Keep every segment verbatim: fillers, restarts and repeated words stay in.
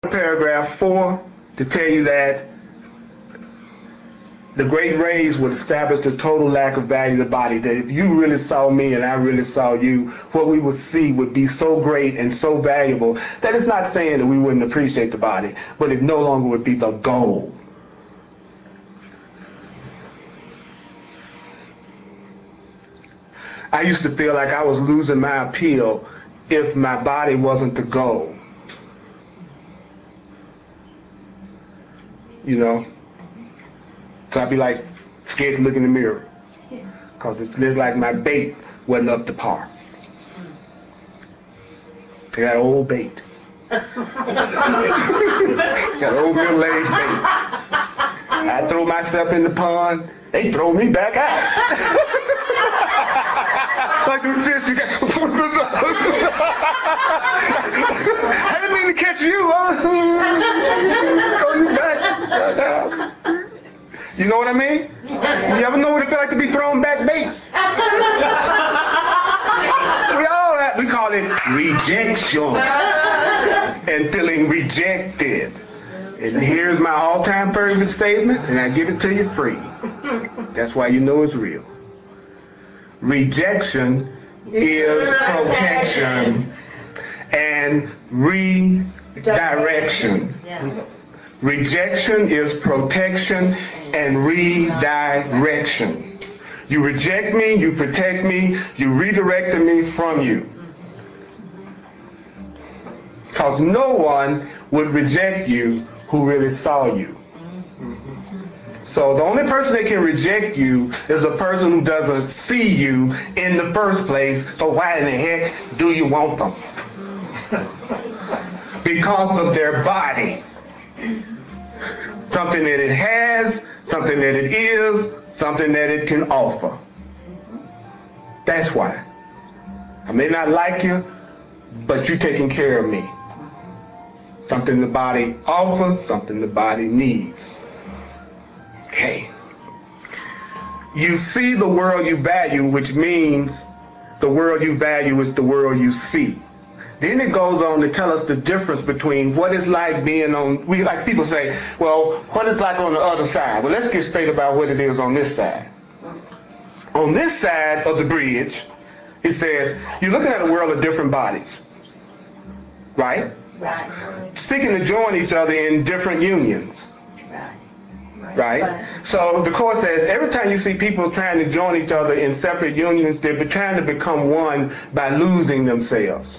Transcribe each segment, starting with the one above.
Paragraph four to tell you that the great rays would establish the total lack of value of the body, that if you really saw me and I really saw you, what we would see would be so great and so valuable that it's not saying that we wouldn't appreciate the body, but it no longer would be the goal. I used to feel like I was losing my appeal if my body wasn't the goal. You know? So I'd be like scared to look in the mirror because it looked like my bait wasn't up to par. I got old bait. Got old middle-aged bait. I throw myself in the pond, they throw me back out. Like the fish you got. I didn't mean to catch you. Throw you back. You know what I mean? You ever know what it feels like to be thrown back bait? We all have, we call it rejection and feeling rejected. And here's my all-time favorite statement, and I give it to you free. That's why you know it's real. Rejection is protection and redirection. Rejection is protection and redirection. You reject me, you protect me, you redirect me from you. Because no one would reject you who really saw you. So the only person that can reject you is a person who doesn't see you in the first place. So why in the heck do you want them? Because of their body. Something that it has, something that it is, something that it can offer. That's why. I may not like you, but you're taking care of me. Something the body offers, something the body needs. Okay. You see the world you value, which means the world you value is the world you see. Then it goes on to tell us the difference between what it's like being on, we like people say, well, what it's like on the other side. Well, let's get straight about what it is on this side. On this side of the bridge, it says, you're looking at a world of different bodies. Right? Right. Seeking to join each other in different unions. Right? Right? So the Course says every time you see people trying to join each other in separate unions, they're trying to become one by losing themselves.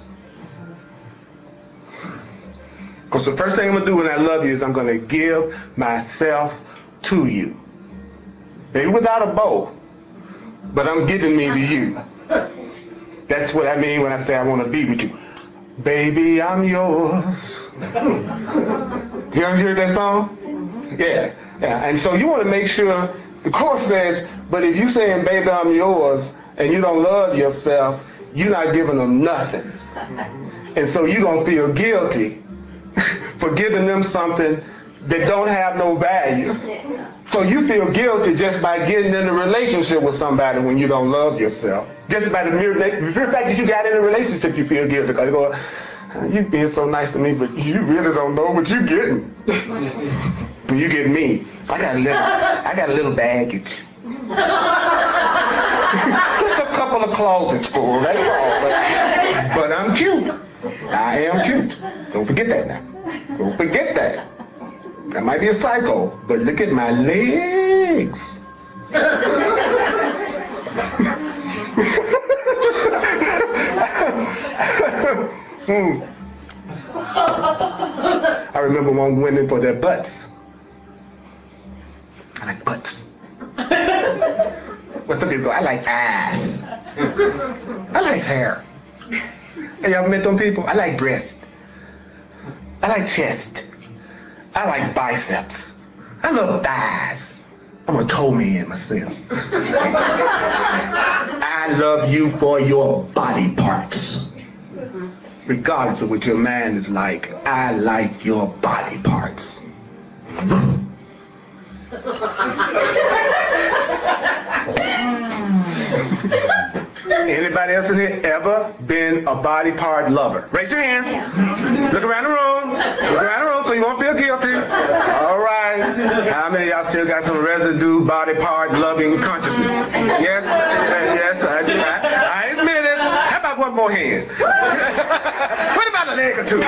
Because the first thing I'm going to do when I love you is I'm going to give myself to you. Maybe without a bow, but I'm giving me to you. That's what I mean when I say I want to be with you. Baby, I'm yours. You ever heard that song? Yeah. Yeah. And so you want to make sure, the Course says, but if you saying, baby, I'm yours, and you don't love yourself, you're not giving them nothing. And so you're going to feel guilty for giving them something that don't have no value. So you feel guilty just by getting in a relationship with somebody when you don't love yourself. Just by the mere, the mere fact that you got in a relationship, you feel guilty. Because you go, you being so nice to me, but you really don't know what you're getting. When you get me, I got a little, I got a little baggage. Just a couple of closets full, that's all. But, but I'm cute. I am cute. Don't forget that now. Don't forget that. I might be a psycho, but look at my legs. hmm. I remember one women for their butts. I like butts. What some people go, I like ass. I like hair. Hey, y'all met them people? I like breast. I like chest. I like biceps. I love thighs. I'm a toe man myself. I love you for your body parts. Regardless of what your man is like, I like your body parts. Anybody else in here ever been a body part lover? Raise your hands. Look around the room. Right around, so you won't feel guilty. All right. How many of y'all still got some residue, body part, loving consciousness? Yes, yes, I do. I, I admit it. How about one more hand? What about a leg or two?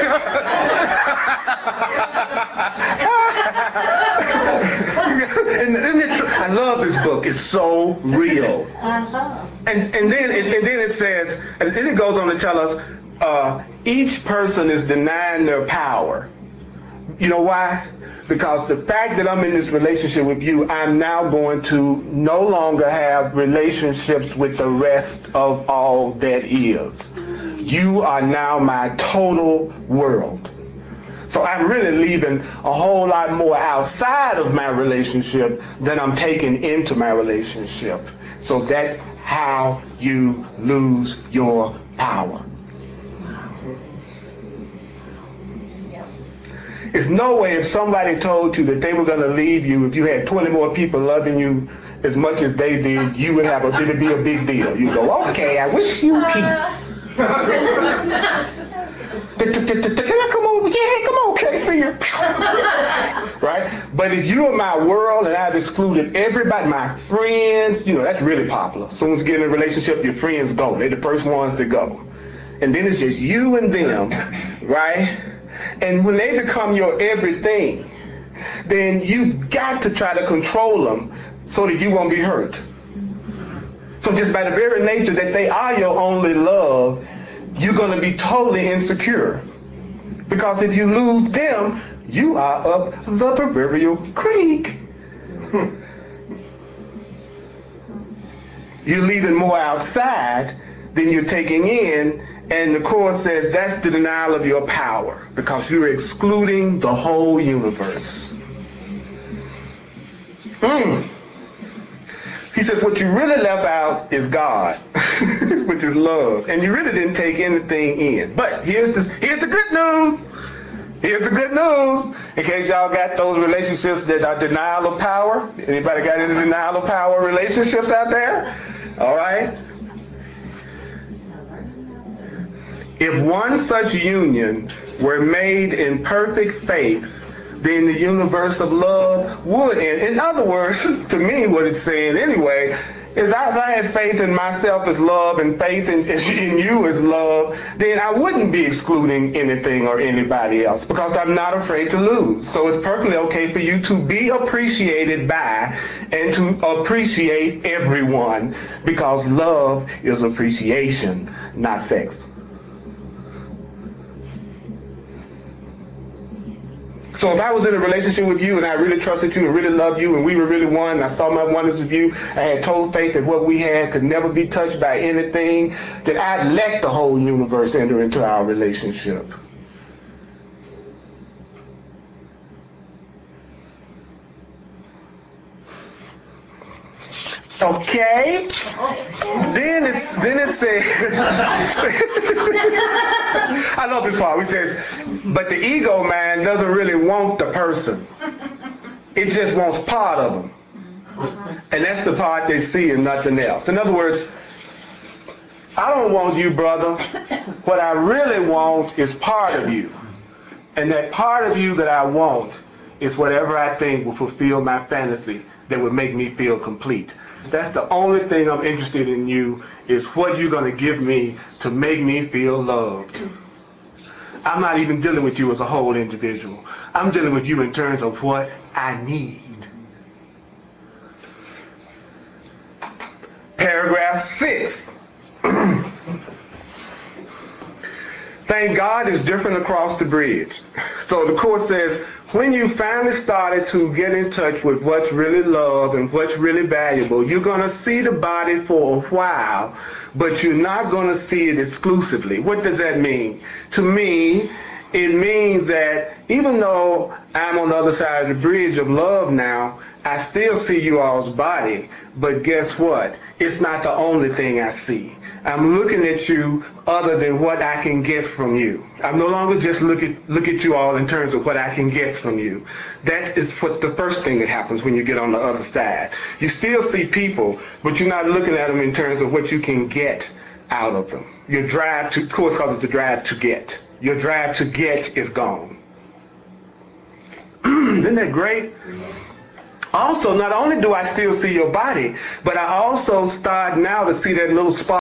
and, and it, I love this book. It's so real. And and then it, and then it says, and then it goes on to tell us, uh, each person is denying their power. You know why? Because the fact that I'm in this relationship with you, I'm now going to no longer have relationships with the rest of all that is. You are now my total world. So I'm really leaving a whole lot more outside of my relationship than I'm taking into my relationship. So that's how you lose your power. There's no way if somebody told you that they were going to leave you, if you had twenty more people loving you as much as they did, you would have a, it'd be a big deal. You go, okay, I wish you peace. Can I come over? Yeah, come on, Casey. Right? But if you are my world and I've excluded everybody, my friends, you know, that's really popular. As soon as you get in a relationship, your friends go. They're the first ones to go. And then it's just you and them, right? And when they become your everything, then you've got to try to control them so that you won't be hurt. So just by the very nature that they are your only love, you're going to be totally insecure. Because if you lose them, you are up the proverbial creek. You're leaving more outside than you're taking in. And the Course says that's the denial of your power, because you're excluding the whole universe. Mm. He says what you really left out is God, which is love. And you really didn't take anything in. But here's the, here's the good news. Here's the good news. In case y'all got those relationships that are denial of power. Anybody got any denial of power relationships out there? All right. If one such union were made in perfect faith, then the universe of love would end. In other words, to me, what it's saying anyway, is if I had faith in myself as love and faith in, in you as love, then I wouldn't be excluding anything or anybody else, because I'm not afraid to lose. So it's perfectly okay for you to be appreciated by and to appreciate everyone, because love is appreciation, not sex. So if I was in a relationship with you and I really trusted you and really loved you and we were really one and I saw my oneness with you, I had total faith that what we had could never be touched by anything, then I'd let the whole universe enter into our relationship. Okay. Then it's then it says I love this part. It says, but the ego man doesn't really want the person. It just wants part of them. And that's the part they see and nothing else. In other words, I don't want you, brother. What I really want is part of you. And that part of you that I want is whatever I think will fulfill my fantasy that would make me feel complete. That's the only thing I'm interested in you, is what you're going to give me to make me feel loved. I'm not even dealing with you as a whole individual. I'm dealing with you in terms of what I need. Paragraph six. Thank God it's different across the bridge. So the Course says, when you finally started to get in touch with what's really love and what's really valuable, you're going to see the body for a while, but you're not going to see it exclusively. What does that mean? To me, it means that even though I'm on the other side of the bridge of love now, I still see you all's body, but guess what? It's not the only thing I see. I'm looking at you other than what I can get from you. I'm no longer just look at look at you all in terms of what I can get from you. That is what the first thing that happens when you get on the other side. You still see people, but you're not looking at them in terms of what you can get out of them. Your drive to, of course, calls it the drive to get. Your drive to get is gone. Isn't that great? Also, not only do I still see your body, but I also start now to see that little spot